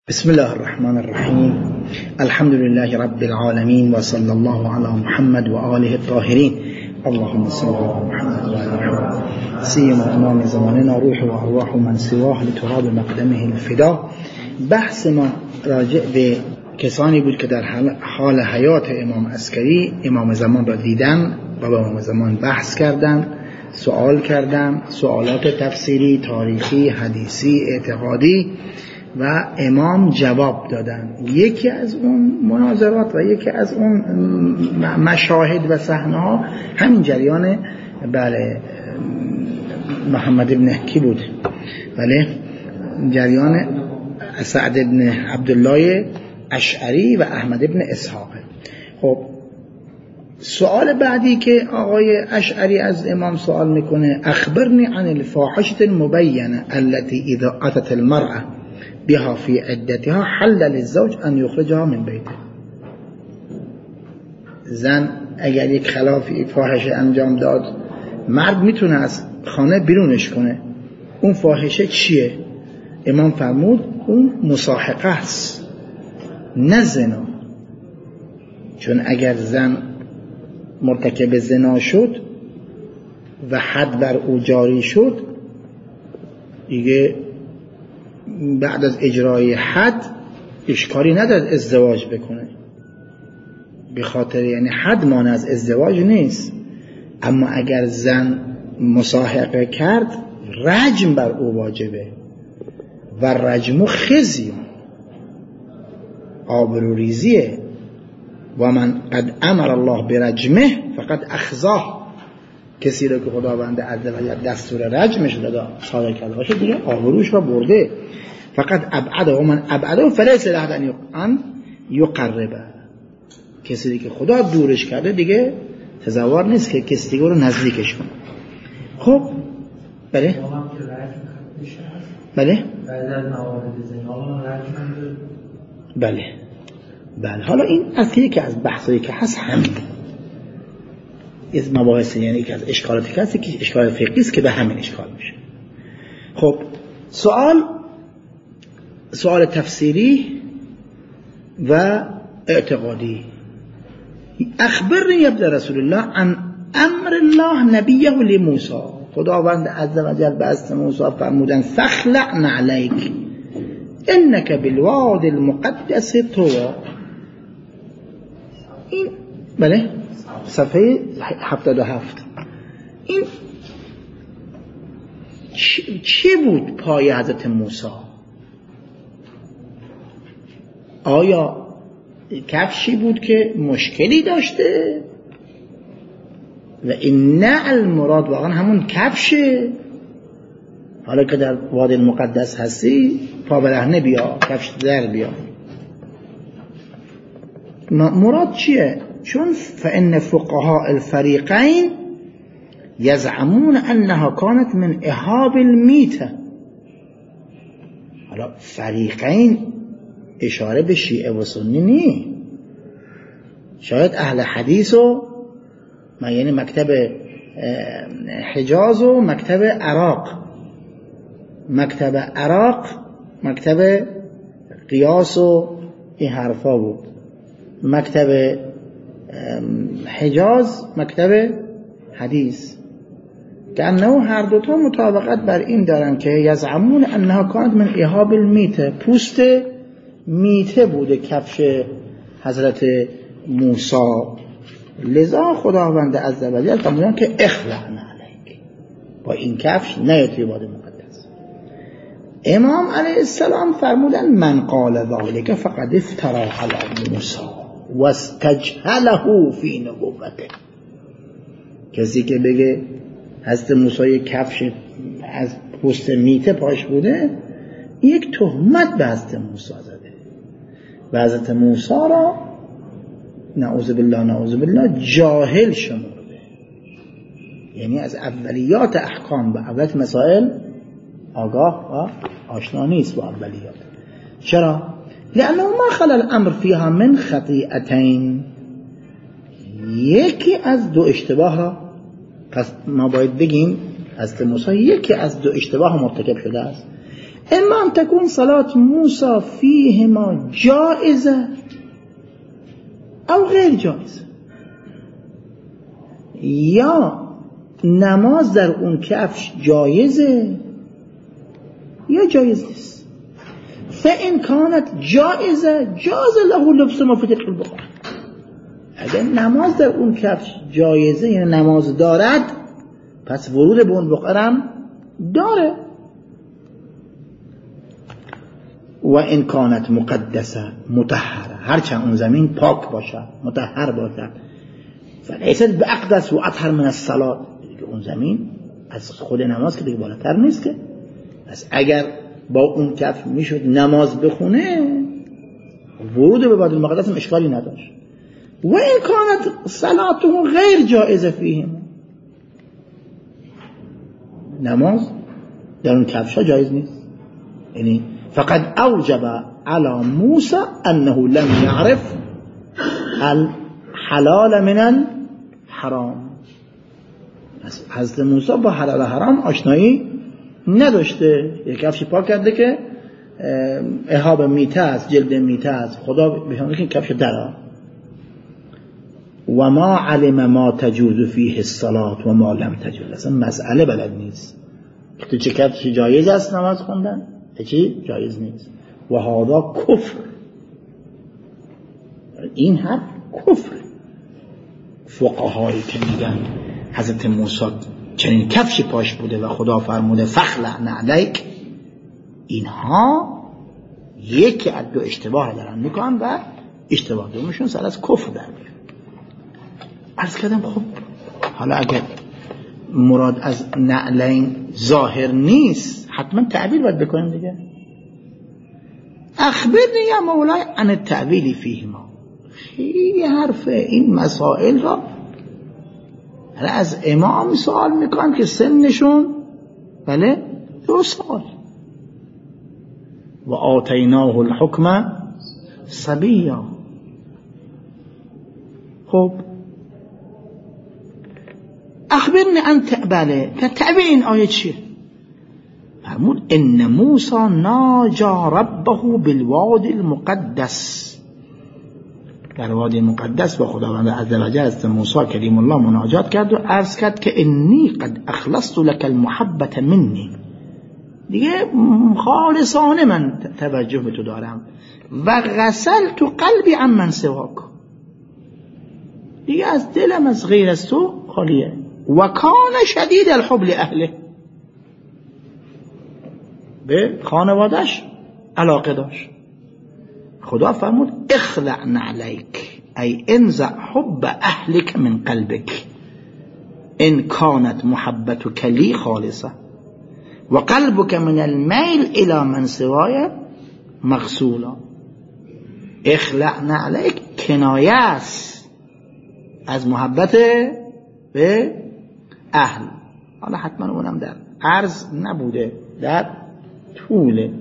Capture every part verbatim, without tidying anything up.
بسم الله الرحمن الرحیم. الحمد لله رب العالمین و صلی الله علی محمد و آله الطاهرین. اللهم صل علی محمد و آل محمد سیما امام زماننا روح و ارواح من سواه لتراب مقدمه الفدا. بحث ما راجع به کسانی بود که در حال حیات امام عسکری امام زمان را دیدن و با امام زمان بحث کردن، سوال کردن، سوالات تفسیری، تاریخی، حدیثی، اعتقادی و امام جواب دادن. یکی از اون مناظرات و یکی از اون مشاهد و صحنه ها همین جریان بله محمد ابن کی بود، بله جریان سعد ابن عبدالله اشعری و احمد ابن اسحاق. خب سوال بعدی که آقای اشعری از امام سوال میکنه، اخبرنی عن الفاحشه المبینه التي اذا اتت المرأة بها فی عدتها حل للزوج ان یخرجها من بیته. زن اگر یک خلافی فاحشه انجام داد، مرد میتونه از خانه بیرونش کنه. اون فاحشه چیه؟ امام فرمود اون مصاحقه است، نه زنا. چون اگر زن مرتکب زنا شد و حد بر او جاری شد، دیگه بعد از اجرای حد اشکالی ندارد ازدواج بکنه، به خاطر یعنی حد مانع از ازدواج نیست. اما اگر زن مصاحقه کرد، رجم بر او واجبه و رجم خزی، آبروریزیه. و من قد امر الله برجمه فقد اخزاه. کسی رو که خداوند عزوجل دستور رجمش داده صادر کرده باشه، دیگه آبروش رو برده. فقط ابعده و من ابعده فلیس له ان یقربه. کسی که خدا دورش کرده دیگه تزوار نیست که کسی دیگه رو نزدیکش کنه. خب بله بله بله بله حالا این اصلی که از بحثایی که هست همین از مباحث، یعنی که از اشکالاتی که هست که اشکال فقهی است که به همین اشکال میشه. خب سوال سوال تفسیری و اعتقادی. اخبرنی یا ابن رسول الله عن امر الله نبیه لموسی. خداوند عزوجل به از موسی فرمودن فخلع نعلیک انک بالواد المقدس طوی. این بله صفحه هفتاد و هفت. این چی بود پای حضرت موسی؟ آیا کفشی بود که مشکلی داشته و این نه المراد واقعا همون کفشه؟ حالا که در وادی المقدس هستی، پا برهنه بیا، کفش در بیا. مراد چیه؟ چون فإن فقهاء الفریقین یزعمون انها كانت من اهاب المیته. حالا فریقین اشاره به شیعه و سنی نی، شاید اهل حدیث و یعنی مکتب حجاز و مکتب عراق، مکتب عراق مکتب قیاس و این حرفا بود، مکتب حجاز مکتب حدیث، که انه هر دوتا مطابقت بر این دارن که یزعمون انها کانت من اهاب المیته، پوست میته بوده کفش حضرت موسی. لذا خداوند عزوجل فرمودن که اخلع نعلیک، با این کفش نیاد توی وادی مقدس. امام علیه السلام فرمودن من قال ذلك فقد افترى علی موسی واستجهله فی نبوته. کسی که بگه حضرت موسی کفش از پوست میته پاش بوده، یک تهمت به حضرت موسی زده و حضرت موسی را نعوذ بالله نعوذ بالله جاهل شمرده. یعنی از اولیات احکام و اولیات مسائل آگاه و آشنا نیست با اولیات. چرا؟ لانه ما خلا الامر فیها من خطیئتین. یکی از دو اشتباه ها، پس ما باید بگیم حضرت موسی یکی از دو اشتباه مرتکب شده است. اما ان تكون صلاة موسى فيهما جائزة او غیر جائزه، یا نماز در اون کفش جایزه یا جایز نیست. فإن كانت جائزه جاز له لبس ما فی تلک البقعه. اگر نماز در اون کفش جایزه یعنی نماز دارد، پس ورود به اون بقعه هم داره. و این کانت مقدسه مطهره، هرچند اون زمین پاک باشه مطهر باشه، فلیست باقدس و اطهر من الصلاه، اون زمین از خود نماز که دیگه بالاتر نیست که. پس اگر با اون کف میشد نماز بخونه، ورود به بیت المقدس هم اشکالی نداشت. و این کانت صلاته غیر جائزه فیهم، نماز در اون کفشا جایز نیست. یعنی فقد اوجب على موسى انه لم يعرف الحلال من الحرام. حضرت موسی با حلال و حرام آشنایی نداشته. یک کفشی پاک کرده که اهاب میته است، جلد میته است، خدا بهونه که کفش درآ. و ما علم ما تجوز فیه الصلاة و ما لم تجوز. اصلا مسئله بلد نیست تو چه کفشی جایز است نماز خوندن، چی جایز نیست. و هذا کفر، این حرف کفر. فقهایی که میگن حضرت موسی چنین کفشی پاش بوده و خدا فرموده فخلع نعلیک، اینها یکی از دو اشتباه دارن میکنن و اشتباه دومشون سر از کفر در میاد. عرض کردم خب حالا اگر مراد از نعلین ظاهر نیست، حتما تعبیر باید بکنیم دیگه. اخبرنی یا مولای عن التعبیل فیهما. خیلی حرفه این مسائل را از امام سوال میکنن که سنشون بله دو سال. و آتیناه الحکم صبیا. خب اخبرنی عن بله تعبیر این آیه چیه؟ فرمود ان موسی ناجا ربه بالوادی المقدس. در وادی مقدس با خداوند عزوجل است موسی کلیم الله مناجات کرد و عرض کرد که انی قد اخلصت لك المحبت منی، دیگه خالصانه من توجه به تو دارم. و غسلت قلبی عن من سواک، دیگه از دلم از غیر از تو خالیه. و کان شدید الحب لاهله، به خانوادش علاقه داشت. خدا فرمود اخلع نعلیک ای انزع حب اهلک من قلبک ان کانت محبتک لی خالصه و قلبک من المیل الى من سوای مغسولا. اخلع نعلیک کنایه است از محبت به اهل. حالا حتما اونم در عرض نبوده، در طوله.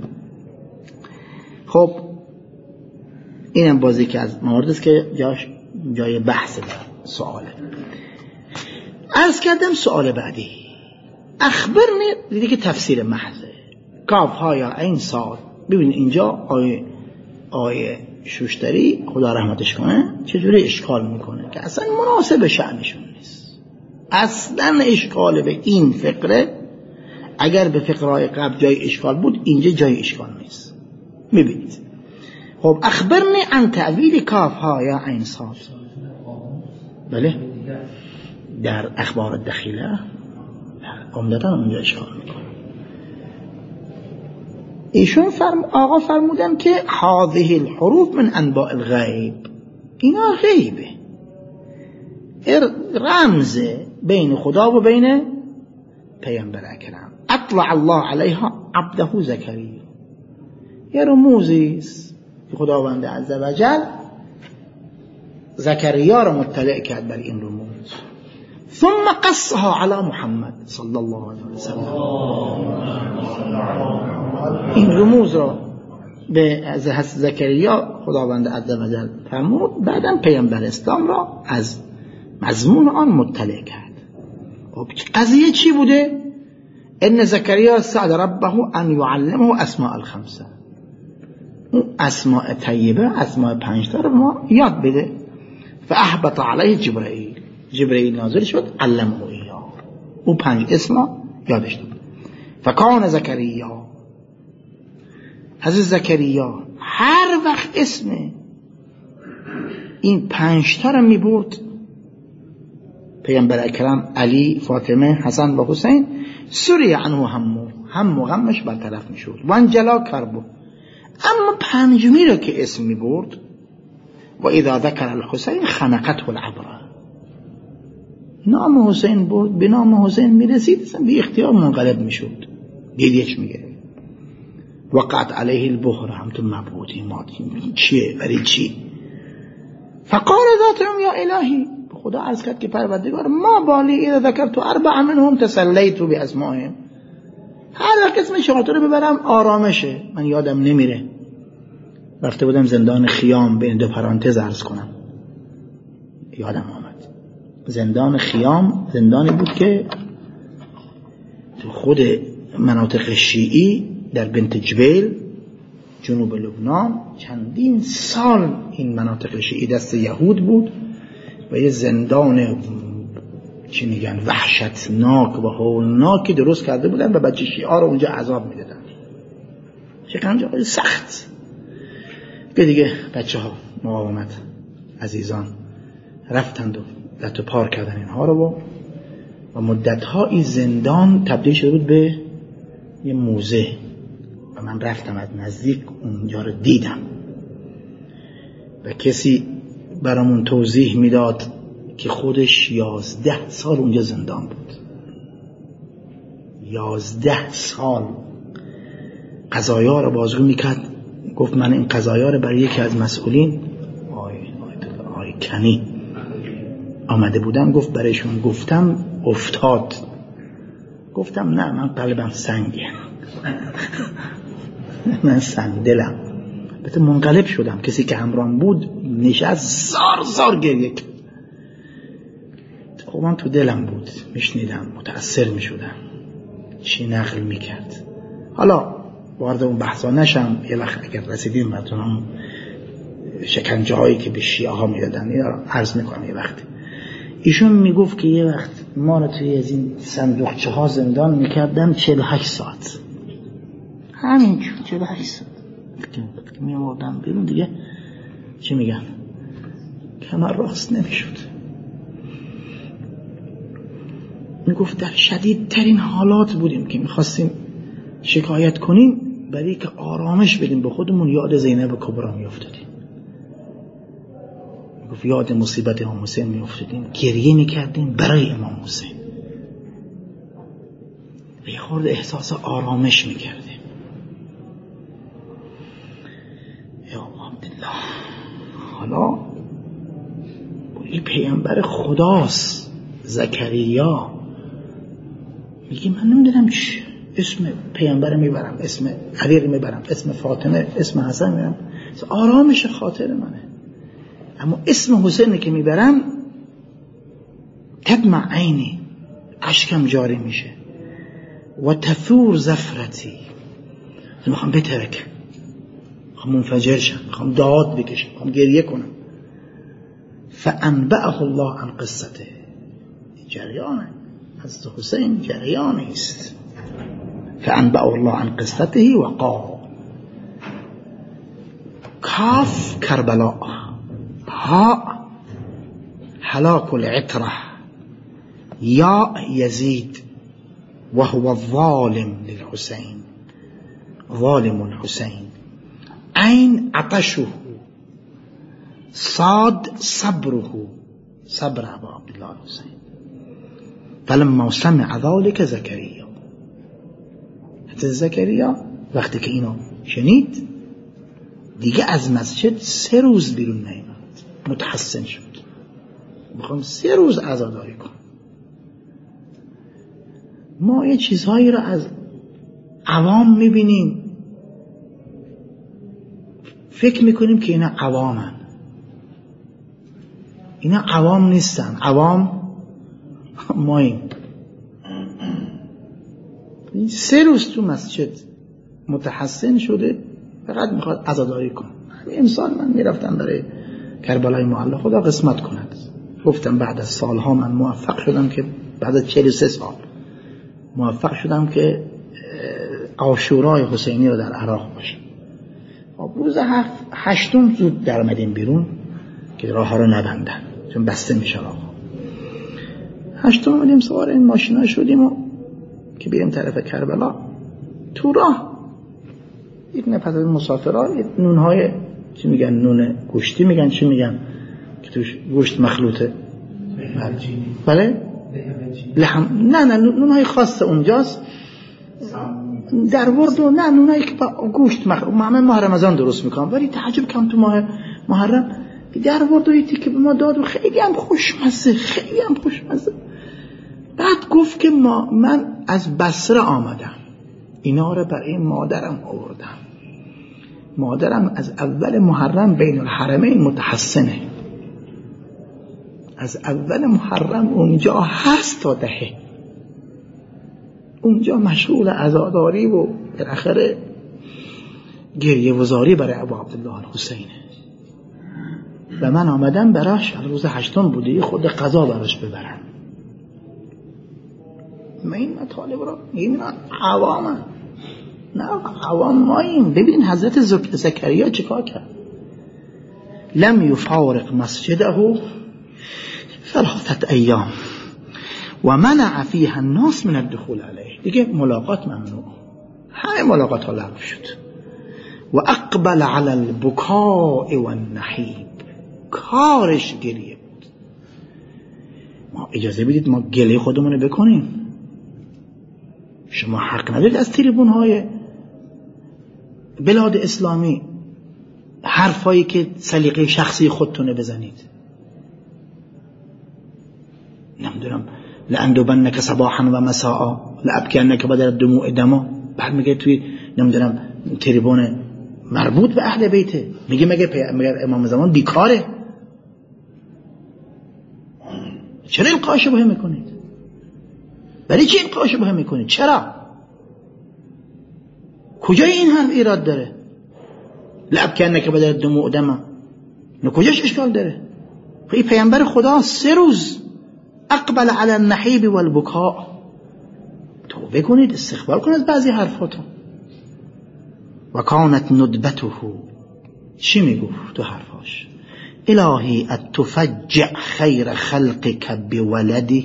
خب اینم بازی که از موارد است که جاش جای بحث سواله. عرض کردم سوال بعدی اخبرنی، دیدی که تفسیر محضه کاف ها یا این سال. ببین اینجا آیه آیه شوشتری خدا رحمتش کنه چجوری اشکال میکنه که اصلا مناسب شأنشون نیست. اصلا اشکال به این فقره، اگر به فقرهای قبل جای اشکال بود اینجا جای اشکال نیست. میبینید خب اخبرنی عن تعویل کاف ها یا عین صاد. بله در اخبار الدخیله عمدتاً اونجا اشکال میکنه. ایشون فرم آقا فرمودن که هذه الحروف من انباء الغیب، اینا غیبه، رمز بین خدا و بین پیامبر اکرم. اطلع الله علیها عبده زکریا، یه رموزی است که خداوند عزوجل زکریا را مطلع کرد بر این رموز. ثم قصها علی محمد صلی الله علیه وسلم، این رموز را به از زکریا خداوند عزوجل فرمود، بعداً پیامبر اسلام را از مضمون آن مطلع کرد. خب قضیه چی بوده؟ ان زکریا سأل ربه ان یعلمه اسماء الخمسه، اون اسماء طیبه، اسماء پنج تا رو ما یاد بده. فاحبط علیه جبرائیل، جبرائیل نازل شد علمه ایاه، اون پنج اسما یادش داد. فکان زکریا، حضرت زکریا هر وقت اسم این پنج تا رو میبرد، پیامبر اکرم، علی، فاطمه، حسن و حسین، سوری عنه همو، هم و غمش برطرف میشد. وانجلا کربو. اما پنجمی رو که اسم میبرد، و اذا ذکر الحسین خنقته العبره، نام حسین برد، به نام حسین میرسید، اصلا بی اختیار منقلب میشد، گریهش میگرفت. وقعت علیه البهره، هم تو مبهوتی، مادی چیه، برای چی؟ فقال ذاتهم یا الهی، خدا عرض کرد که پروردگار، ما بالی اذا ذکرت اربع منهم تسلیت باسمائهم، هر وقت اسم چهار رو ببرم آرامشه، من یادم نمیره. رفته بودم زندان خیام، بین دو پرانتز عرض کنم، یادم آمد. زندان خیام زندانی بود که تو خود مناطق شیعی در بنت جبیل جنوب لبنان چندین سال این مناطق شیعی دست یهود بود و یه زندان چی میگن وحشتناک و هولناکی درست کرده بودن و بچه شیعه رو اونجا عذاب میدادن. شکنجه سخت. که دیگه بچه ها مقاومت عزیزان رفتند و لطو پار کردن اینها رو و مدت ها این زندان تبدیل شده بود به یه موزه و من رفتم از نزدیک اونجا رو دیدم و کسی برامون توضیح میداد که خودش یازده سال اونجا زندان بود. یازده سال قضایا رو بازگو میکرد. گفت من این قضایا رو برای یکی از مسئولین آی, آی, آی کنی آمده بودم، گفت برایشون گفتم افتاد. گفتم نه، من قلبم سنگه من سنگدلم. بهت منقلب شدم. کسی که همراهم بود نشست زار زار گریه کرد. خب من تو دلم بود، میشنیدم، متأثر میشدم چی نقل میکرد. حالا وارد اون بحثا نشم، یه وقت اگر رسیدیم براتون هم شکنجه هایی که به شیعه ها میدادن عرض میکنم. یه وقت ایشون میگفت که یه وقت ما رو توی از این صندوقچه ها زندان میکردن چهل و هشت ساعت، همین چهل و هشت ساعت که میاموردن بیرون دیگه چی میگن کمر راست نمیشد. میگفت در شدیدترین حالات بودیم که میخواستیم شکایت کنیم، برای که آرامش بدیم به خودمون یاد زینب کبرا میافتادیم. میگفت یاد مصیبت امام حسین میافتادیم، گریه میکردیم برای امام حسین و یه خورده احساس آرامش میکردیم. یا عبدالله، حالا این پیامبر خداست زکریا، میگه من نمیدونم چی اسم پیامبر میبرم، اسم علی میبرم، اسم فاطمه، اسم حسن میبرم، آرامش خاطر منه. اما اسم حسین که میبرم تدمع عینی، اشکم جاری میشه و تثور زفرتی، میخوام بترک، میخوام منفجر شم، میخوام داد بکشم، میخوام گریه کنم. فانبأه الله عن قصته، جریانه حضرت حسین جریانی است. فانبأه الله عن قصته و قال کاف کربلا، ها هلاك العترة، یا یزید وهو الظالم للحسين، ظالم الحسين، عين عطشه، صاد صبره، صبر ابو عبد الله الحسين. فلما سمع ذلك زكريا، حضرت زکریا وقتی که اینو شنید دیگه از مسجد سه روز بیرون نیامد، متحسن شد. میخوام سه روز عزاداری کنم. ما یه چیزهایی رو از عوام میبینیم، فکر میکنیم که اینا عوامن. اینا عوام نیستن، عوام ما این سه روز تو مسجد متحسن شده، فقط میخواد عزاداری کنه. امسال من میرفتم برای کربلای معلی، خدا قسمت کند. گفتم بعد از سالها من موفق شدم که بعد از چهل و سه سال موفق شدم که عاشورای حسینی رو در عراق باشم. روز هفت هشتم زود در آمدیم بیرون که راه ها رو نبندن چون بسته میشه راه. هشتم آمدیم سوار این ماشینا شدیم و که بریم طرف کربلا. تو راه یک نفر از مسافرها نونهای چی میگن، نون گوشتی میگن، چی میگن که توش گوشت مخلوطه، بله لحم، نه نه نونهای خاص اونجاست در ورد، و نه نونایی که گوشت مخلوط همه ماه رمضان درست میکنم، ولی تعجب کم تو ماه محرم در ورد و ایتی که به ما داد و خیلی هم خوشمزه، خیلی هم خوشمزه. بعد گفت که ما من از بصره آمدم، اینا رو برای مادرم آوردم. مادرم از اول محرم بین الحرمین متحسنه، از اول محرم اونجا هست تا دهه، اونجا مشغول عزاداری و بالاخره گریه وزاری برای ابو عبدالله الحسینه. و من آمدم براش، روز هشتم بوده، خود قضا براش ببرم. من این مطالب را این عوامه، نه عوام ماییم. ببین حضرت زکریا چیکار کرد؟ لم یفارق مسجده ثلاثه ایام و منع فیها الناس من الدخول علیه. دیگه ملاقات ممنوع، همه ملاقات ها لغو شد. و اقبل علی البکاء و النحیب، کارش گریه بود. ما اجازه بدید ما گله خودمون رو بکنیم؟ شما حق ندارید از تریبون های بلاد اسلامی حرفایی که سلیقه شخصی خودتونه بزنید. نمیدونم لأندبنک صباحا و مساء لأبکنک بدل الدموع دما. بعد میگه توی نمیدونم تریبون مربوط به اهل بیته، میگه مگه مگه امام زمان بیکاره؟ چرا این قاشه بهم میکنید؟ ولی چی این قاشه بهم میکنید؟ چرا؟ کجای این هم ایراد داره؟ لأبکنک بدل الدموع دما، نه کجاش اشکال داره؟ این پیامبر خدا سه روز اقبل علی النحیب والبکاء. توبه کنید، استغفار کنید از بعضی حرفاتون. و کانت ندبته، چی میگفت تو حرفاش؟ الهی اتفجع خیر خلقک بولده.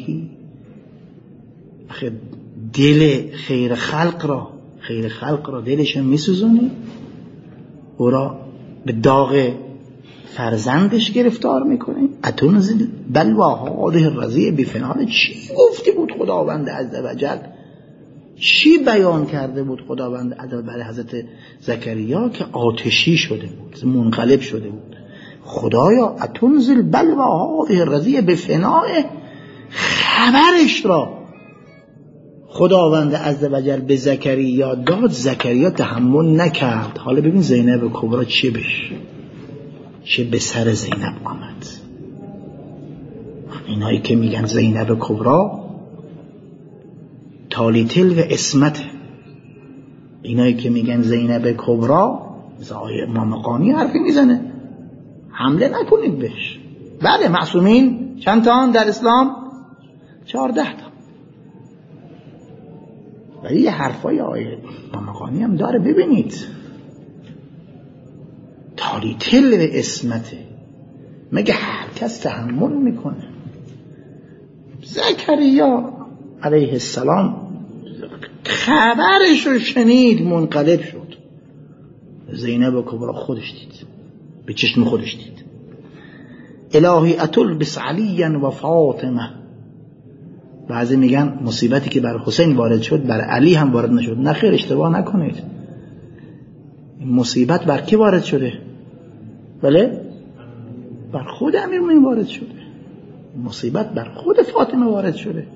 آخه دل خیر خلق را خیر خلق را دلش میسوزونی، او را به داغ فرزندش گرفتار میکنه. اتنزل بلوا هذه الرضیه بفنال. چی گفته بود خداوند عزوجل؟ چی بیان کرده بود خداوند عزوجل برای حضرت زکریا که آتشی شده بود، منقلب شده بود؟ خدایا اتنزل بلوا هذه الرضیه بفنال، خبرش را خداوند عزوجل به زکریا داد، زکریا تحمل نکرد. حالا ببین زینب کبرا چی بش چه به سر زینب آمد. اینایی که میگن زینب کبرا تالیتل و اسمت، اینایی که میگن زینب کبرا مثل آیه امام قانی حرفی میزنه، حمله نکنید بهش. بله معصومین چند تا در اسلام؟ چهارده تا. ولی یه حرفای آیه امام قانی هم داره، ببینید تالیتل و اسمته، مگه هر کس تحمل میکنه؟ زکریا علیه السلام خبرش رو شنید، منقلب شد. زینب کبرا خودش دید، به چشم خودش دید. الهی اتلبس علی و فاطمه. بعضی میگن مصیبتی که بر حسین وارد شد بر علی هم وارد نشد. نه خیر، اشتباه نکنید. مصیبت بر کی وارد شده؟ بله بر خود امیرالمومنین وارد شده. مصیبت بر خود فاطمه وارد شده.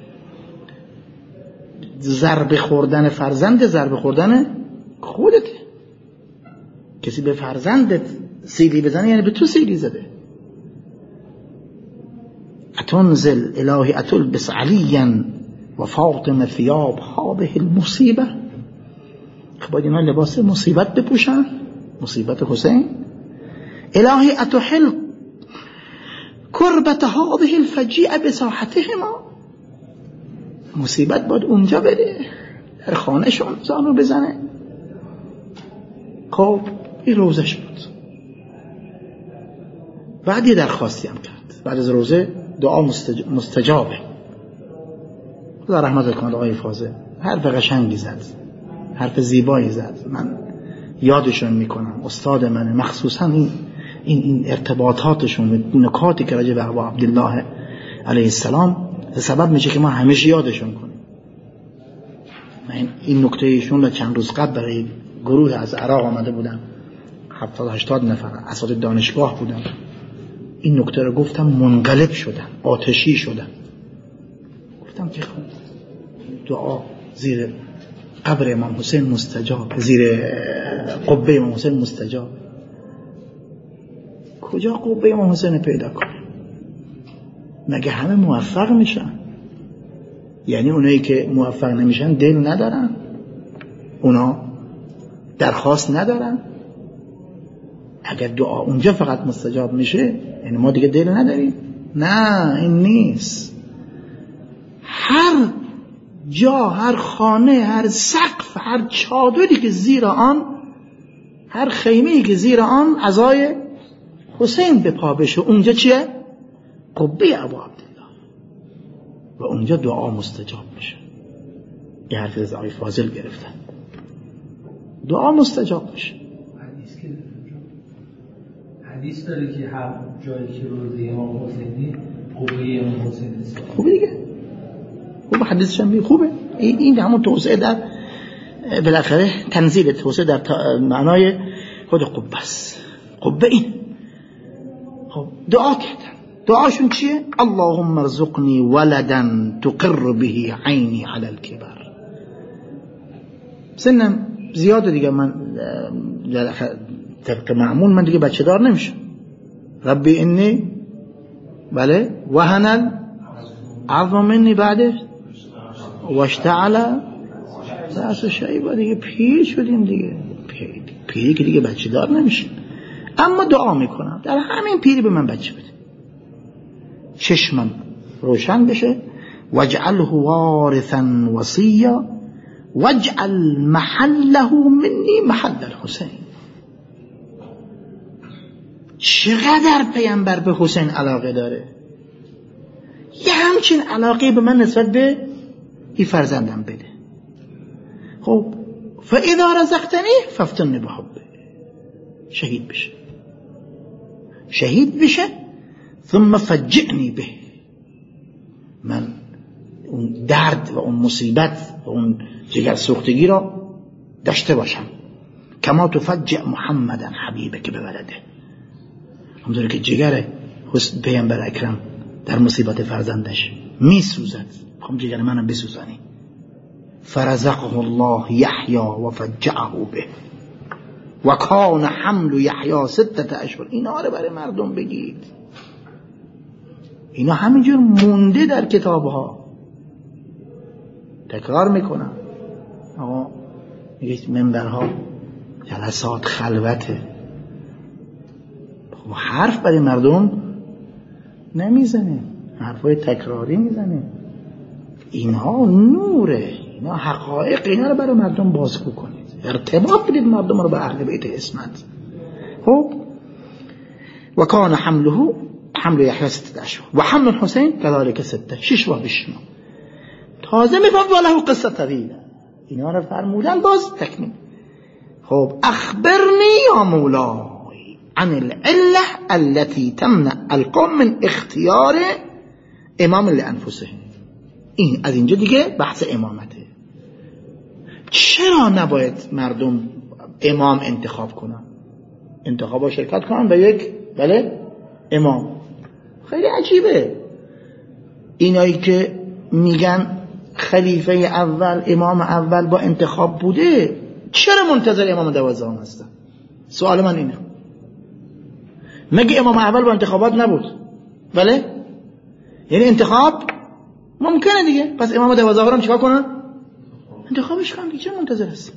ضربه خوردن فرزند ضربه خوردن خودته. کسی به فرزندت سیلی بزنه یعنی به تو سیلی زده. اتنزل الهی اتلبس علیا و فاطمه ثیاب هذه المصیبه، خب باید اینا لباس مصیبت بپوشن، مصیبت حسین. الهی اتحل کربت هذه الفجیعه بساحتهما، مصیبت باید اونجا بده، در خانه شون زانو بزنه. خب این روزش بود. بعد یه درخواستی هم کرد بعد از روزه، دعا مستجابه. خدا رحمت کنه آقای فاضل، حرف قشنگی زد، حرف زیبایی زد. من یادشون میکنم، استاد منه، مخصوصا این این این ارتباطاتشون، نکاتی که راجع به ابا عبدالله علیه السلام سبب میشه که ما همیشه یادشون کنیم. من این نکته ایشون را چند روز قبل برای گروه از عراق آمده بودم، هفتاد هشتاد نفر اساتید دانشگاه بودن، این نکته رو گفتم، منقلب شدن، آتشی شدن. گفتم که خب دعا زیر قبر امام حسین مستجاب، زیر قبه امام حسین مستجاب. کجا قبه امام حسین پیدا کنیم؟ مگه همه موفق میشن؟ یعنی اونایی که موفق نمیشن دل ندارن؟ اونا درخواست ندارن؟ اگر دعا اونجا فقط مستجاب میشه یعنی ما دیگه دل نداریم؟ نه، این نیست. هر جا، هر خانه، هر سقف، هر چادری که زیر آن، هر خیمه‌ای که زیر آن عزای حسین به پا بشه، اونجا چیه؟ قبه ابو عبدالله، و اونجا دعا مستجاب میشه. یه حرف از آقای فاضل گرفتن، دعا مستجاب میشه. حدیث داره که هر جایی که روزه امام حسینی قبه امام حسین است. خوبه دیگه، خوبه، حدیثش هم خوبه. این این همون توسعه در بالاخره تنزیل توسعه در معنای خود قبه است. قبه این. خب دعا کردن، دعاشون چیه؟ اللهم ارزقنی ولدا تقر به عینی علی الكبر. سنم زیاده دیگه، من طبق معمول من دیگه بچه دار نمیشم. ربی انی بله وهن العظم منی بعده واشتعل رأس شیبه، دیگه پیر شدیم دیگه، پیر پیری که دیگه بچه دار نمیشه. اما دعا میکنم در همین پیری به من بچه بده، چشمم روشن بشه. واجعله وارثا وصیا واجعل محله منی محل الحسین. چقدر پیامبر به حسین علاقه داره، یه همچین علاقه به من نسبت به این فرزندم بده. خب فاذا رزقتنی فافتنی بحبه، شهید بشه، شهید بشه. ثم فجعنی به، من اون درد و اون مصیبت و اون جگر سوختگی را داشته باشم. کما تفجع محمدا حبیبک بولده، همونطوری که جگر حسن پیامبر اکرم در مصیبت فرزندش می سوزد، هم جگر منم بسوزانی. فرزقه الله یحیی و فجعه به و کان حمل یحیی ستة اشهر. اینا رو برای مردم بگید، اینا همینجور مونده در کتابها. تکرار میکنم، آقا میگه منبرها جلسات خلوته، خب حرف برای مردم نمیزنه، حرفای تکراری میزنه. اینها نوره، اینا حقایق، اینا رو برای مردم بازگو کنید، ارتباط بدید مردم رو به اهل بیت اسمت. خب و کان حمله حمل یحیی ستة اشهر و حمل الحسین كذلك ستة، شش ماه بشما. تازه میفهم وله قصه طویله، اینا رو فرمودن باز تکمیل. خب اخبرنی یا مولای عن العله التي تمنع القوم من اختیار امام لانفسهم. این از اینجا دیگه بحث امامته. چرا نباید مردم امام انتخاب کنن؟ انتخابا شرکت کنن به یک بله امام. خیلی عجیبه اینایی که میگن خلیفه اول، امام اول با انتخاب بوده، چرا منتظر امام دوازدهم هستن؟ سوال من اینه، مگه امام اول با انتخابات نبود؟ بله، یعنی انتخاب ممکنه دیگه. پس امام دوازدهم هم چیکار کنن؟ انتخابش کنن دیگه. چه منتظر هست؟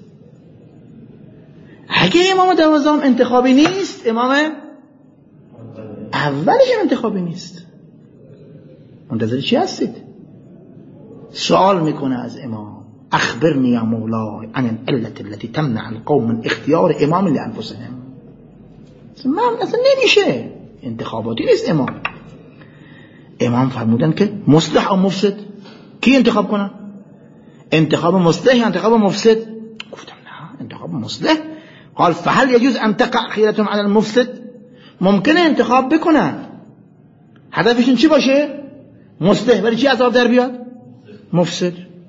اگه امام دوازدهم انتخابی نیست، امام اولش انتخابی نیست، منتظر چی هستید؟ سوال میکنه از امام اخبرنی یا مولای عن العلة التي تمنع القوم من اختیار امام لانفسهم. من اصلا نمیشه، انتخاباتی نیست امام. امام فرمودن که مصلح او مفسد کی انتخاب کنن؟ انتخاب مصلح یا انتخاب مفسد؟ گفتم نه انتخاب مصلح. قال فهل يجوز ان تقع خيرتهم على المفسد؟ ممکنه انتخاب بکنن هدفشون چی باشه؟ مصلح، ولی چی عذاب در بیاد؟ مفسد.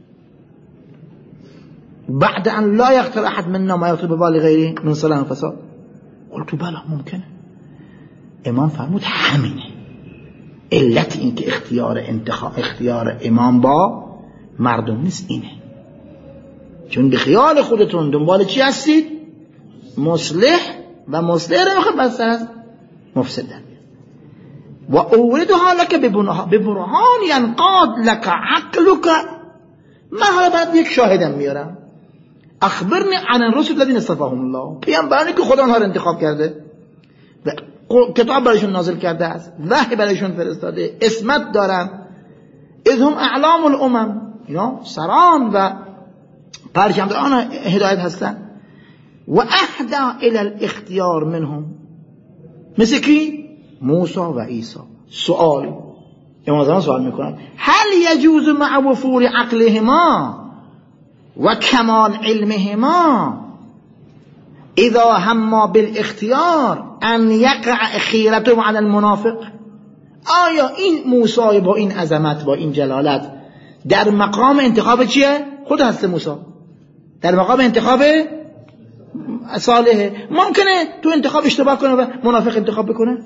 بعد ان لا يختار احد منا ما يطلب ببال غيره من صلاح فساد. قلت بله ممکنه. امام فرمود همینه علت این که اختیار انتخاب اختیار امام با مردم نیست اینه، چون به خیال خودتون دنبال چی هستید؟ مصلح، و مصلح رو میخواد بس از مفسد در و اوردها لك ببرهان ينقاد لك عقلك. من حالا باید یک شاهدم میارم. اخبرنی عن الرسل الذين اصطفاهم الله، پیامبرانی که خدا اونها رو انتخاب کرده و کتاب برایشون نازل کرده است، وحی برایشون فرستاده، اسمت دارن. اذ هم اعلام الامم، اینا سران و پرچمداران هدایت هستن. و اهدى الى الاختیار منهم، مثل کی؟ موسی و عیسی. سوال امام زمان سوال میکنن هل يجوز مع وفور عقلهما و کمال علمهما اذا هما بالاختیار ان یقع خیرتهم على المنافق؟ آیا این موسی با این عظمت، با این جلالت، در مقام انتخاب چیه؟ خود هست موسی در مقام انتخاب صالحه. ممکنه تو انتخاب اشتباه کنه و منافق انتخاب بکنه؟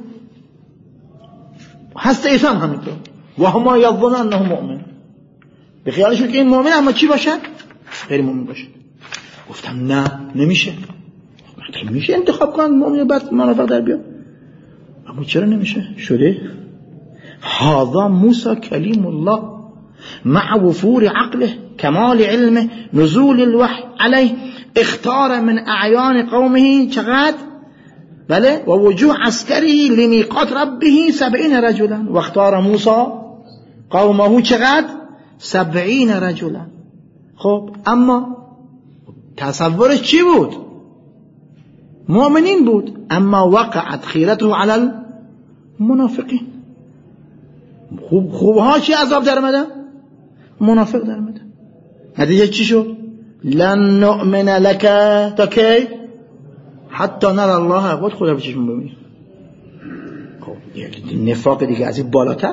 هست عیسی هم همینطور. و هما یظنون انه مؤمن، به خیالشون که این مؤمن، اما چی باشه؟ غیر مؤمن باشه. گفتم نه نمیشه. نمیشه انتخاب کنن مؤمن بعد منافق در بیاد. اما چرا نمیشه؟ شده. هذا موسی کلیم الله مع وفور عقله، کمال علمه، نزول الوحی علیه، اختار من اعیان قومه چقدر؟ بله، و وجوه عسکری لمیقات ربه سبعین رجلا، و اختار موسی قومه چقدر؟ سبعین رجلا. خب اما تصورش چی بود؟ مؤمنین بود، اما وقعت خیرته علی المنافقین. خوب خوبها چی عذاب در اومده؟ منافق در اومده. نتیجه چی شد؟ لن نؤمن لك تا کی؟ حتی نر الله. خود خدا به چشم ببینید. خب نفاق دیگه از این بالاتر.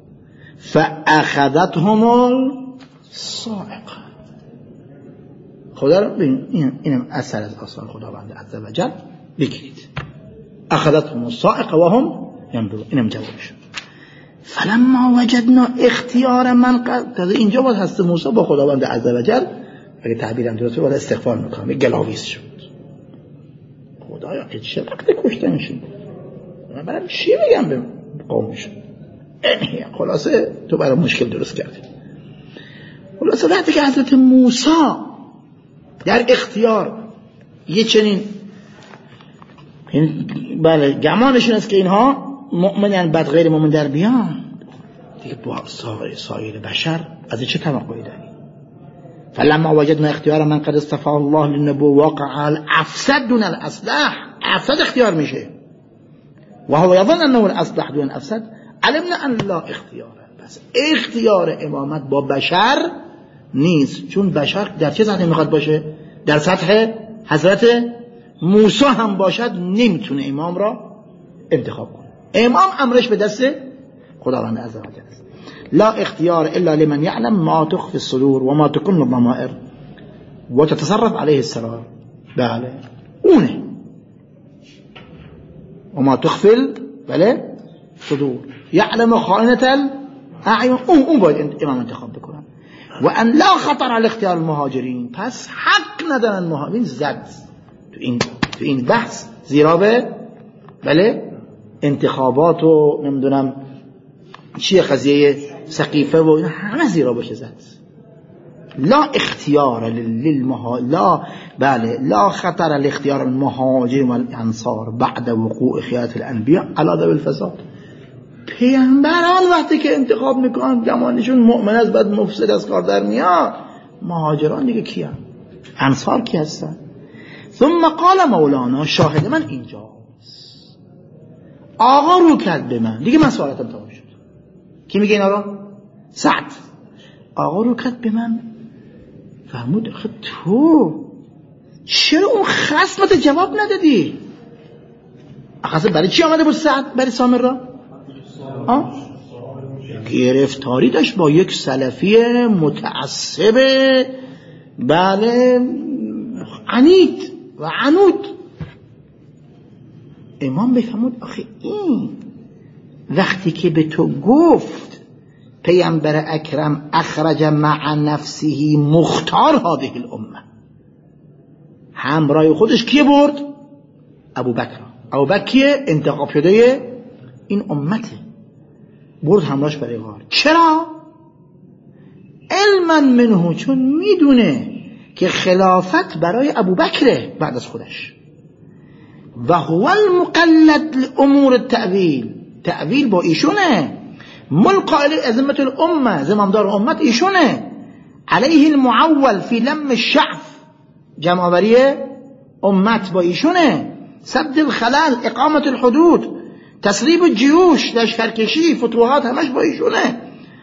فاخذتهم الصاعقه. خدا رو ببین، اینم اثر از آثار خداوند عزوجل. بگیرید اخذتهم الصاعقه و هم ينظرون. اینم جوابش. فلما وجدنا اختیار من قد، تا اینجا بود هست موسی با خداوند عزوجل، اگه تعبیرم درسته ولی استغفار میکنم، یک گلاویز شد. خدایا که چه وقت کشته میشه، من برام چی میگم به قومش؟ خلاصه تو برام مشکل درست کردی. خلاصه وقتی که حضرت موسی در اختیار یه چنین این بله گمانشون است که اینها مؤمنن بعد غیر مؤمن در بیان، دیگه با سایر بشر از چه توقعی داری؟ فلما وجدنا اختیار من قد اصطفاه الله للنبوة وقع الافسد دون الاصلح. افسد اختیار میشه و هو یظن انه الاصلح دون الافسد. علمنا ان لا اختیاره، بس اختیار امامت با بشر نیست، چون بشر در چه سطحی میخواد باشه؟ در سطح حضرت موسی هم باشد نمیتونه امام را انتخاب کنه. امام امرش به دست خداوند عزوجل است. لا اختیار الا لمن يعلم ما تخفي الصدور وما تكن الضمائر وتتصرف عليه السرار. بله اونه وما تخفي بله صدور يعلم خائنة الاعين. اون اون باید امام انتخاب بکنن. و ان لا خطر على اختیار المهاجرین، پس حق ندارن مهاجرین زد تو این تو این بحث، زیرا به بله انتخابات و نمیدونم چیه قضیه سقیفه و اینا همه زیرا بشه زد. لا اختیار للمها لا بله لا خطر الاختیار المهاجر والانصار بعد وقوع خیانت الانبیاء علی ذوی الفساد. پیامبران وقتی که انتخاب میکنن گمانشون مؤمن است بعد مفسد از کار در میاد. مهاجران دیگه کیان؟ انصار کی هستن؟ ثم قال مولانا شاهد من اینجاست. آقا رو کرد به من دیگه، من سوالاتم تمام شد. کی میگه اینا رو؟ سعد. آقا رو کرد به من فرمود آخه تو چرا اون خصمت جواب ندادی؟ اصلا برای چی آمده بود سعد برای سامر را؟ آه؟ گرفتاری داشت با یک سلفی متعصب بله عنید و عنود. امام بفهمود آخه این وقتی که به تو گفت پیامبر اکرم اخرج مع نفسه مختار هذه الامه، همراه خودش کیه برد؟ ابو بکر. ابو بکر کیه؟ انتخاب شده این امته، برد همراهش برای غار. چرا؟ علما منه، چون میدونه که خلافت برای ابو بکره بعد از خودش. و هو المقلد لامور التأویل، تأویل با ایشونه. ملقا علیه ازمت الامه، زمامدار امت ایشونه. علیه المعول فی لم الشعف، جمع آوری امت با ایشونه. سد الخلل، اقامت الحدود، تسریب الجیوش، لشکرکشی، فتوحات، همش با ایشونه.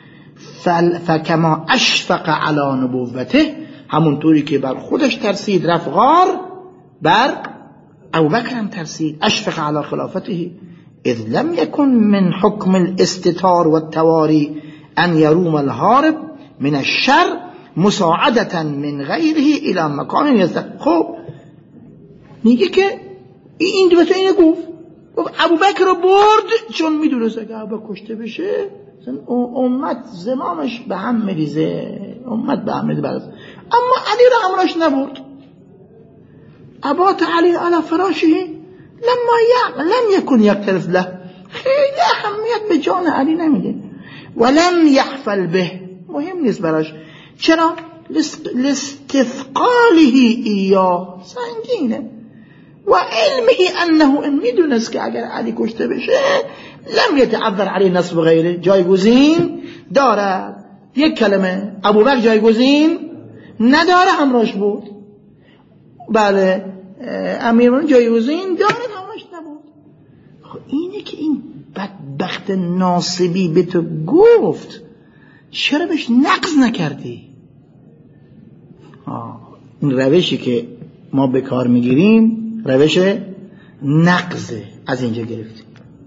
فکما اشفق علی نبوته، همونطوری که بر خودش ترسید رفت غار، بر ابوبکر هم ترسید. اشفق علی خلافته اذ لم يكن من حكم الاستتار والتواري ان يروم الهارب من الشر مساعدة من غیره الى مکان یستق. خب میگه که این دو تا اینو گفت گفت ابوبکر رو برد چون میدونست اگه ابوبکر کشته بشه امت زمامش به هم میریزه، امت به هم میریزه. اما علی را همراهش نبرد. ابات علی علی فراشه لما یا لم یکن یقترف له، خیلی اهمیت به جان علی نمیده. ولم یحفل به، مهم نیست براش. چرا؟ لاستثقاله ایاه، سنگینه. و علمه انه، ان میدونست که اگر علی کشته بشه لم یتعذر علی نصب غیره، جایگزین دارد. یک کلمه ابوبکر جایگزین نداره، همراهش بود. بله امیرمون جایگزین داره، همراهش نبود. خب اینه که این بدبخت ناصبی به تو گفت چرا بهش نقض نکردی؟ آه. این روشی که ما به کار میگیریم روش نقضه، از اینجا گرفتیم.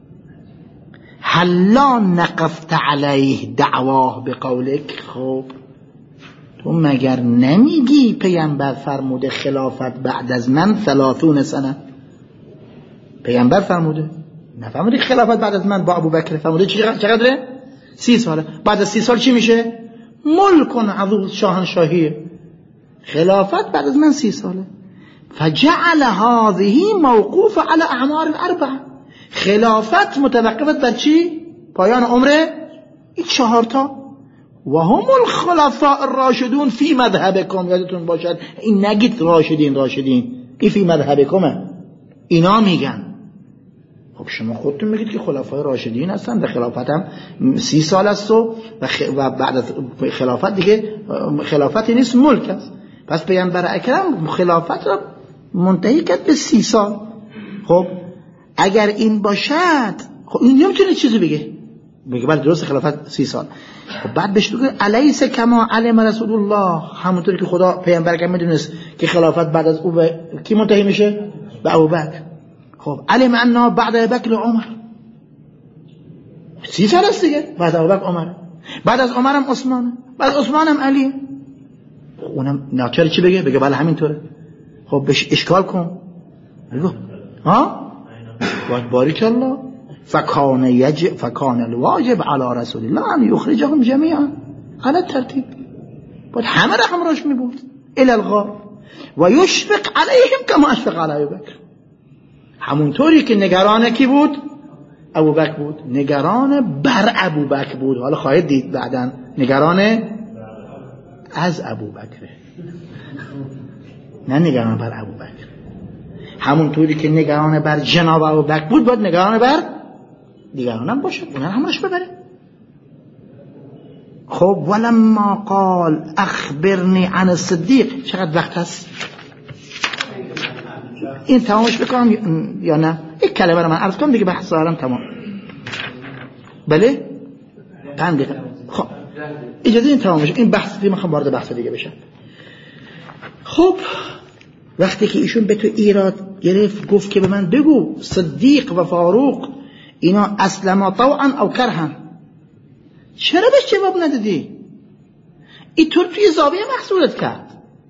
حلا نقفت علیه دعواه به قولک. خب تو مگر نمیگی پیامبر فرموده خلافت بعد از من ثلاثون سنه؟ پیامبر فرموده، نفرموده خلافت بعد از من با ابوبکر، فرموده چقدره؟ سی ساله. بعد از سی سال چی میشه؟ ملک عظیم، شاهنشاهیه. خلافت بعد از من سی ساله. فجعل هذه موقوف على اعمار الاربعه، خلافت متوقفت بر چی؟ پایان عمر این چهار تا. و هم الخلفاء الراشدون فی مذهبکم، یادتون باشد این نگید راشدین راشدین، این فی مذهبکمه، اینا میگن. خب شما خودتون میگید که خلفای راشدین هستن، در خلافت هم سی سال است و و بعد از خلافت دیگه خلافتی نیست، ملک است. پس پیامبر اکرم خلافت را منتهی کرد به سی سال. خب اگر این باشد، خب این نمیتونه چیزی بگه، بگه بله درست خلافت سی سال. خب بعد بهش بگه الیس کما علم رسول الله، همونطوری که خدا پیامبر اکرم میدونست که خلافت بعد از او به کی منتهی میشه؟ به ابوبکر. خب علم انا بعد ابوبکر عمر، سی سال است دیگه، بعد ابوبکر عمر، بعد از عمر هم عثمان، بعد عثمان هم علی. اونم ناچار چی بگه؟ بگه بله همینطوره. خب بهش اشکال کن، بگو ها باریک الله فکان یج فکان الواجب علی رسول الله ان یخرجهم جمیعا على الترتیب. بعد همه را همراهش میبود الی الغار و یشفق علیهم کما اشفق علی ابوبکر، همونطوری که نگران کی بود؟ ابوبکر بود؟ نگران بر ابوبکر بود. حالا خواهید دید بعداً نگران از ابوبکر، نه نگران بر ابوبکر. همون طوری که نگران بر جناب ابوبکر بود باید نگران بر دیگرانم باشه، اونها همونش ببره. خب ولما قال اخبرنی عن الصدیق، چقدر وقت هست؟ این تمامش بکنم یا نه؟ یک کلمه رو من عرض کنم دیگه بحث دارم تمام. بله؟ پنج دقیقه. خب اجازه این تمامش، این بحث دیگه میخوام وارد بحث دیگه بشم. خب وقتی که ایشون به تو ایراد گرفت گفت که به من بگو صدیق و فاروق اینا اسلما طوعا او کرها، چرا بهش جواب ندادی؟ اینطور توی زاویه محصولت کرد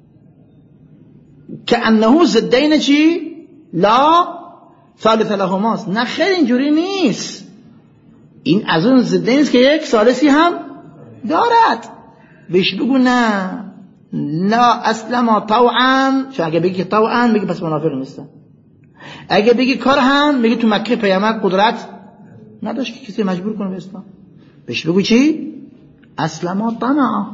که انه ضدین چی؟ لا ثالث لهماست. نه خیر اینجوری نیست، این از اون ضدین است که یک ثالثی هم دارد. بهش بگو نه لا اسلما طوعا، چون اگه بگی طوعا میگی پس منافق نیستن، اگه بگی کرها میگی تو مکه پیامبر قدرت نداشت که کسی مجبور کنه به اسلام. بهش بگو چی؟ اسلما طمعا،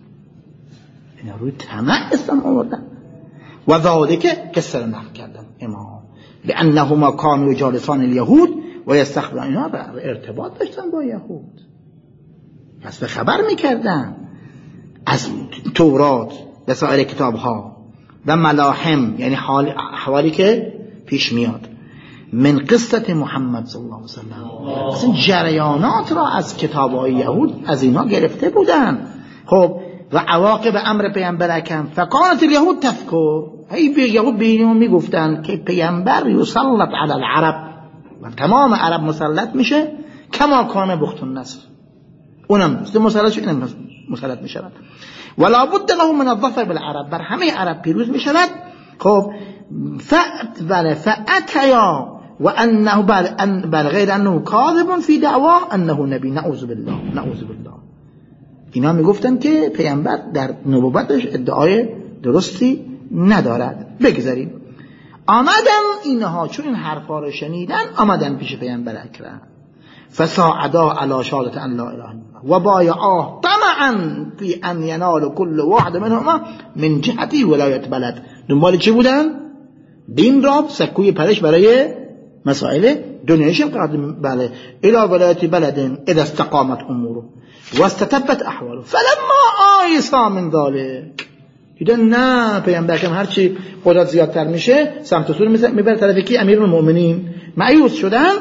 اینا روی طمع اسلام آوردن. و ذالک قصه رو نقل کردم امام لانهما كانوا جالسان اليهود و یستخبرون، اینا ارتباط داشتن با یهود، پس به خبر میکردن از تورات و سایر کتاب ها و ملاحم، یعنی حال احوالی که پیش میاد من قصه محمد صلی الله علیه وسلم، اصلا جریانات را از کتاب های یهود از اینا گرفته بودن. خب و عواقب امر پیامبر اکرم فکانت الیهود تذکر، هی به یهود به اینا میگفتن که پیامبر یسلط علی العرب، و تمام عرب مسلط میشه، کما کان بخت النصر، اونم مسلط شد، اینم مسلط میشود. ولا بد له من الظفر بالعرب، بر همه عرب پیروز میشود. خب فأت بله فأتیا و انه بل غیر انه کاذب فی دعواه انه نبی، نعوذ بالله نعوذ بالله. اینا میگفتن که پیامبر در نبوتش ادعای درستی ندارد. بگذاریم آمدن اینها، چون این حرفا رو شنیدن آمدن پیش پیامبر اکرم فساعدا علی شهادت ان لا اله الا الله و بایعاه طمعا فی ان ینال کل واحد منهما من جهتی ولایت بلد. دنبال چی بودن؟ دین را سکوی پرش برای مسائل دنیایشم قرار بله الى ولایت بلد اذا استقامت اموره و استتبت احواله فلما آیسا من ذلك، دیدن نه پیامبر اکرم هرچی قدرت زیادتر میشه سمت سور میبره طرف کی؟ امیرالمؤمنین. مایوس شدن.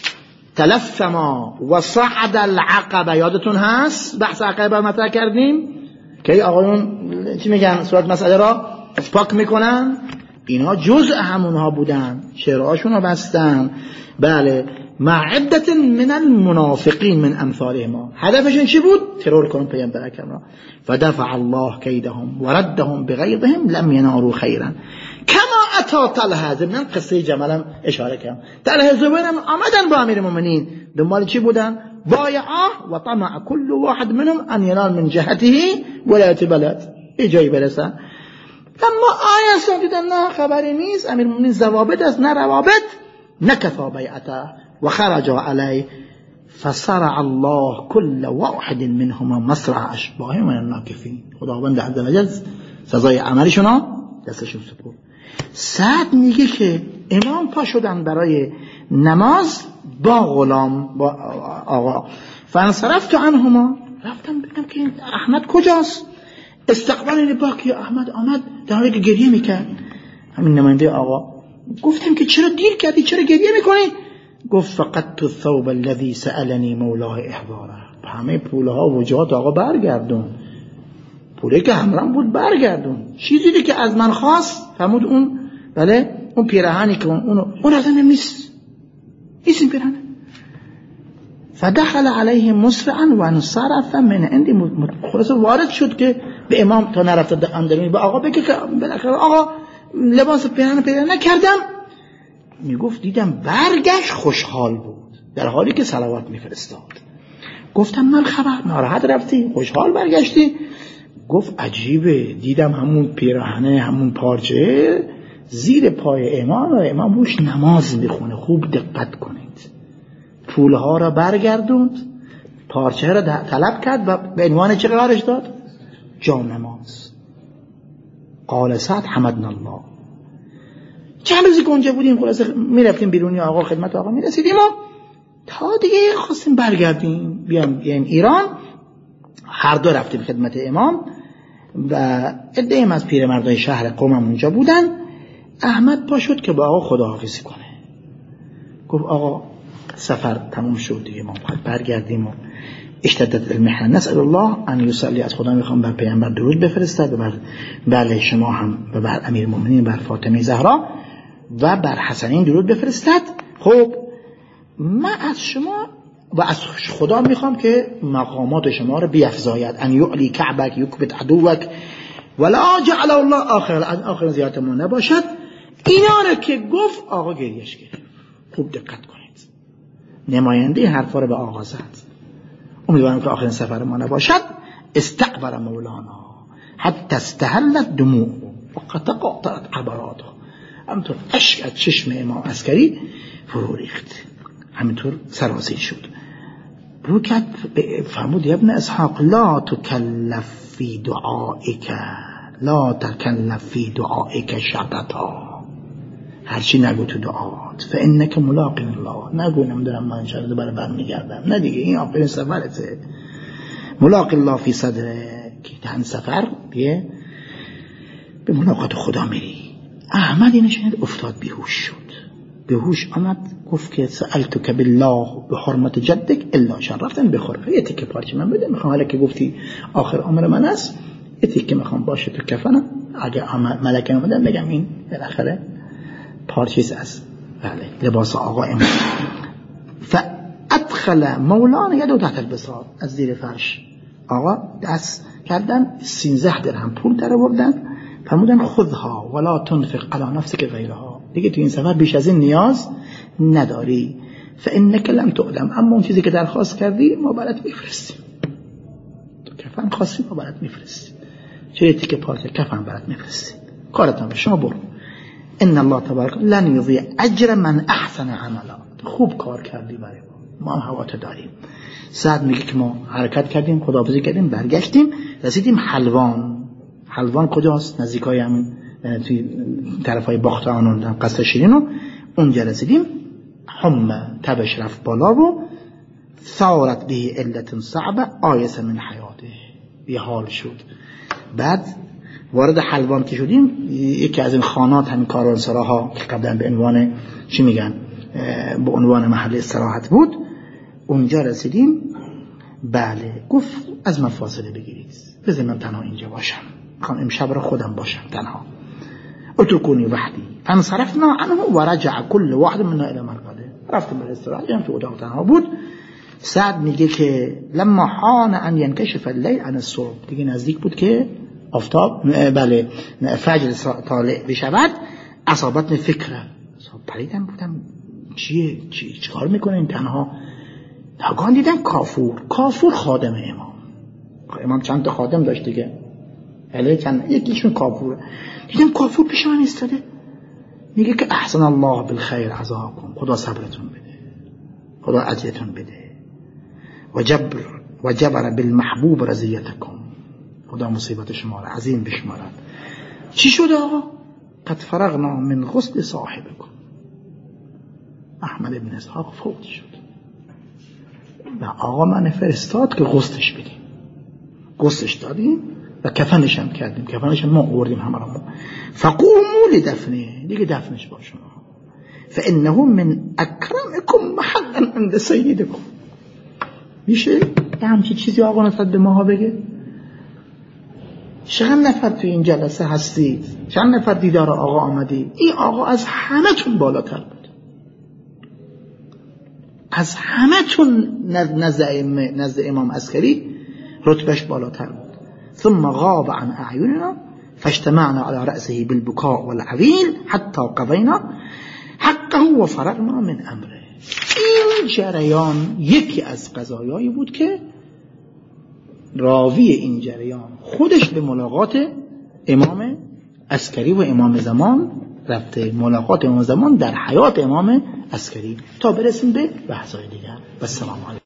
تلثما و صعد العقبه، یادتون هست بحث عقبه مطرح کردیم که آقایون چی میگن صورت مسئله را پاک میکنن، اینها جزء همونها بودن، شعرهاشون رو بستن. بله مع عدت من المنافقین من امثال ما، هدفشون چی بود؟ ترور کنن پیامبر اکرم را. فدفع الله کیدهم و ردهم بغیظهم لم ینالوا خیرا کما اتی طلحه. ضمن قصه جملم اشاره کردم، طلحه زبیرم آمدن با امیر المؤمنین، دنبال چی بودن؟ بایعه و طمع كل واحد منهم ان ینال من جهته ولایت بلد، ای جایی برسن. اما آیه دیدن نه خبری نیست، امیر المؤمنین ضوابط است نه روابط، نکفا بیعته و خرج علیه فصرع الله كل واحد منهما مصرع اشباه من الناکفین. خداوند عز وجل سزای عملشون دستشون سپرد. سعد میگه که امام پا شدن برای نماز با غلام با آقا، فانصرفت عنهما، رفتم ببینم که احمد کجاست. استقبال باکی احمد آمد در حالی که گریه میکرد، همین نماینده آقا. گفتم که چرا دیر کردی، چرا گریه میکنی؟ گفت فقط تو الثوب الذي سألني مولاه احضاره، همه پوله ها و وجهات آقا برگردون، پوله که همراه بود برگردون. چیزی که از من خواست فرمود اون بله اون پیراهنی که اون اون اون اصلا نیست، نیست این پیراهن. فدخل علیه مسرعا و انصرف من عندي، خلاص وارد شد که به امام تا نرفت اندرونی به آقا بگه که بالاخره آقا لباس پیراهن پیدا نکردم. میگفت دیدم برگشت خوشحال بود در حالی که صلوات میفرستاد. گفتم من خبر، ناراحت رفتی خوشحال برگشتی؟ گفت عجیبه، دیدم همون پیراهنه همون پارچه زیر پای امام و امام روش نماز میخونه. خوب دقت کنید، پولها را برگردوند، پارچه را طلب کرد و به عنوان چه قرارش داد؟ جام نماز. قال سعد حمدنا الله. چند روزی که اونجا بودیم خلاصه میرفتیم بیرونی آقا خدمت آقا میرسیدیم و تا دیگه خواستیم برگردیم بیام بیایم ایران. هر دو رفتیم خدمت امام و عده‌ای از پیرمردای شهر قومم اونجا بودن. احمد پا شد که با آقا خداحافظی کنه. گفت آقا سفر تموم شد دیگه، ما باید برگردیم و اشتدت المحنه، نسأل الله ان یصلی، از خدا میخوام بر پیامبر درود بفرستد و بر بله شما هم و بر امیرالمومنین، بر فاطمه زهرا و بر حسنین درود بفرستد. خب من از شما و از خدا میخوام که مقامات شما رو بیفزاید، ان یعلی کعبک یکبت عدوک ولا جعل الله آخر از آخر زیارت ما نباشد. اینا رو که گفت آقا گریش گرفت. خوب دقت کنید، نماینده حرفا رو به آقا زد. امیدوارم که آخرین سفر ما نباشد. استعبر مولانا حتی استهلت دموع و قطعت عبراته. همینطور اشک از چشم امام عسکری فرو ریخت، همینطور سرازیر شد. رو کرد فرمود یا ابن اسحاق لا تکلف فی دعائک، لا تکلف فی دعائک شدتا، هرچی نگو تو دعات، فانک ملاق الله، نگو نمیدونم من انشاءالله دوباره برمیگردم، نه دیگه این آخرین سفرته. ملاق الله فی صدره، که تن سفر بیه به ملاقات خدا میری. احمد اینو شنید افتاد بیهوش شد. بیهوش آمد گفت که سألتک بالله به حرمت جدک الا شرفتن بخور. یه تیکه پارچه من بده، میخوام حالا که گفتی آخر عمر من است یه تیکه میخوام باشه تو کفنم، اگه ملکه اومدن بگم این بالاخره پارچیز از بله لباس آقا امام. فادخل مولانا یدو تحت البساط، از زیر فرش آقا دست کردن، سیزده درهم پول در آوردن، فرمودن خذها ولا تنفق على نفسك غیرها، دیگه تو این سفر بیش از این نیاز نداری. فانک لم تؤلم، اما اون چیزی که درخواست کردی ما برات میفرستیم. تو کفن خواستی ما برات میفرستیم، چه تیکه پارچه کفن برات میفرستیم، کارتون شما برو. ان الله تبارک لن یضیع اجر من احسن عملا، خوب کار کردی برای ما، ما هم حوات داریم. سعد میگه که ما حرکت کردیم، خداحافظی کردیم، برگشتیم، رسیدیم حلوان. حلوان کجاست؟ نزدیکای همین توی طرفای باختان و قصر شیرینو اونجا رسیدیم. حمه تبش رفت بالا و ثارت به علت صعبه آیس من حیاته، یه حال شد. بعد وارد حلوان که شدیم، یکی از این خانات همین کاروانسراها که قبلا به عنوان چی میگن به عنوان محل استراحت بود، اونجا رسیدیم. بله گفت از من فاصله بگیرید، بذار من تنها اینجا باشم، میخوام امشب را خودم باشم تنها. اترکونی وحدی فانصرفنا عنه و رجع كل واحد منا الى مرقده. رفتم به استراحت، هم تو اتاق تنها بود. سعد میگه که لما حان ان ينكشف الليل عن الصبح، دیگه نزدیک بود که آفتاب بله فجر طالع بشود. اصابتنی فکره، پریدم بودم چیه چی چیکار میکنه این تنها. ناگهان دیدم کافور، کافور خادم امام. امام چند تا خادم داشت دیگه، علی چند، یکیشون کافوره. دیدم کافور پیش من ایستاده، میگه که احسن الله بالخیر عزاکم، خدا صبرتون بده، خدا اجرتون بده، و جبر و جبر بالمحبوب رضیتکم، خدا مصیبت شما را عظیم بشمارد. چی شد آقا؟ قد فرغنا من غسل صاحبکم. احمد ابن اسحاق فوت شد. و آقا من فرستاد که غسلش بدیم، غسلش دادیم و کفنش هم کردیم، کفنش هم ما آوردیم همه را. فقوموا لدفنه، دیگه دفنش با شما. فانه من اکرمکم محلا عند سیدکم. میشه یه همچی چیزی آقا نسبت به ماها بگه؟ چند نفر تو این جلسه هستید، چند نفر دیدار آقا آمدید؟ این آقا از همه تون بالاتر بود، از همه تون نزد امام عسکری رتبهش بالاتر بود. ثم غاب عن اعیننا فاجتمعنا على رأسه بالبكاء والعويل حتى قضينا حقه و فرغنا من امره. این جریان یکی از قضایایی بود که راوی این جریان خودش به ملاقات امام عسکری و امام زمان ربط ملاقات امام زمان در حیات امام عسکری تا برسیم به بحث‌های دیگر. و السلام علیکم.